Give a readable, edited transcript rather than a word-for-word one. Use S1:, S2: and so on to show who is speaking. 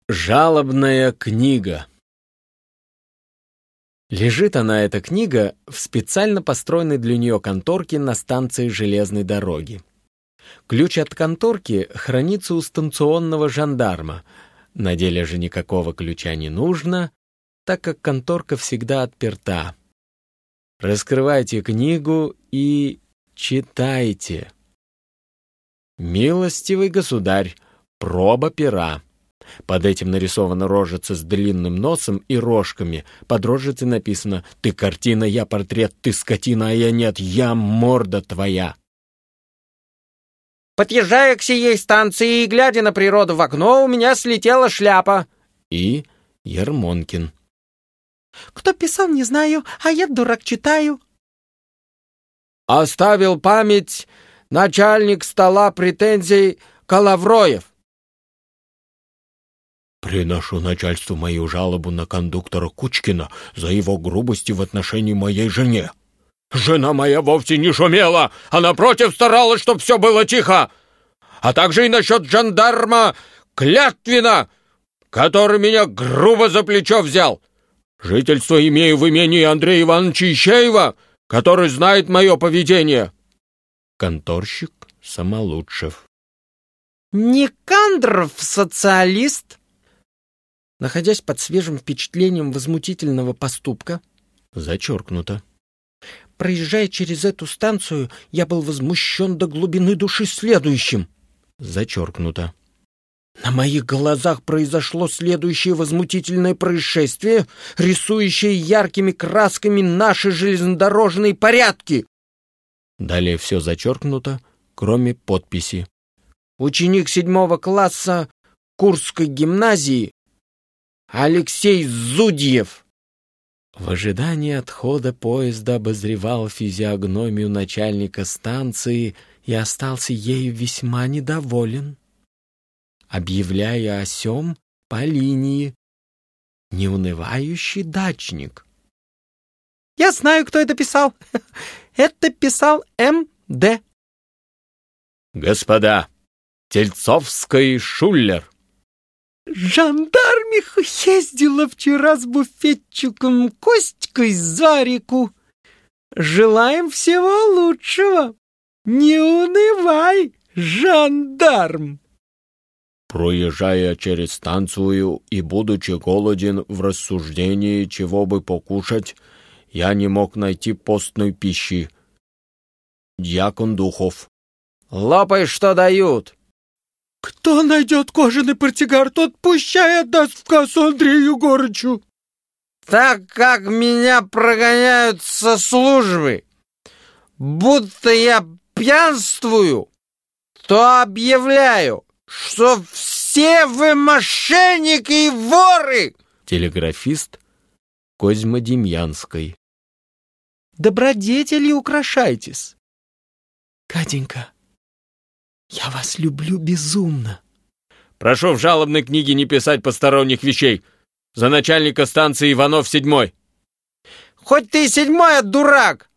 S1: Жалобная книга. Лежит она, эта книга, в специально построенной для нее конторке на станции железной дороги. Ключ от конторки хранится у станционного жандарма. На деле же никакого ключа не нужно, так как конторка всегда отперта. Раскрывайте книгу и читайте. «Милостивый государь, проба пера». Под этим нарисована рожица с длинным носом и рожками. Под рожицей написано: «Ты картина, я портрет, ты скотина, а я нет, я морда твоя».
S2: Подъезжая к сей станции и глядя на природу в окно, у меня слетела шляпа.
S1: И Ермонкин.
S3: Кто писал, не знаю, а я, дурак, читаю.
S2: Оставил память начальник стола претензий Коловроев.
S4: Приношу начальству мою жалобу на кондуктора Кучкина за его грубости в отношении моей жене. Жена моя вовсе не шумела, а напротив старалась, чтобы все было тихо. А также и насчет жандарма Клятвина, который меня грубо за плечо взял. Жительство имею в имении Андрея Ивановича Ищеева, который знает мое поведение.
S1: Конторщик Самолучшев.
S3: Никандров социалист.
S2: Находясь под свежим впечатлением возмутительного поступка,
S1: Зачеркнуто.
S2: проезжая через эту станцию, я был возмущен до глубины души следующим.
S1: Зачеркнуто.
S2: На моих глазах произошло следующее возмутительное происшествие, рисующее яркими красками наши железнодорожные порядки.
S1: Далее все зачеркнуто, кроме подписи.
S2: Ученик 7 класса Курской гимназии Алексей Зудьев.
S1: В ожидании отхода поезда обозревал физиогномию начальника станции и остался ею весьма недоволен, объявляя о сём по линии: неунывающий дачник.
S3: Я знаю, кто это писал. Это писал М.Д.
S1: Господа, Тельцовский Шуллер.
S3: Жандармиха ездила вчера с буфетчиком Костькой за реку. Желаем всего лучшего. Не унывай, жандарм.
S4: Проезжая через станцию и будучи голоден в рассуждении, чего бы покушать, я не мог найти постной пищи. Дьякон Духов.
S2: Лопай, что дают.
S3: Кто найдет кожаный портсигар, тот пущай отдаст в кассу Андрею Егорычу.
S2: Так как меня прогоняют со службы, будто я пьянствую, то объявляю, что все вы мошенники и воры.
S1: Телеграфист Козьмодемьянской.
S3: Добродетели украшайтесь. Катенька, я вас люблю безумно.
S1: Прошу в жалобной книге не писать посторонних вещей. За начальника станции Иванов 7.
S2: Хоть ты и 7, дурак,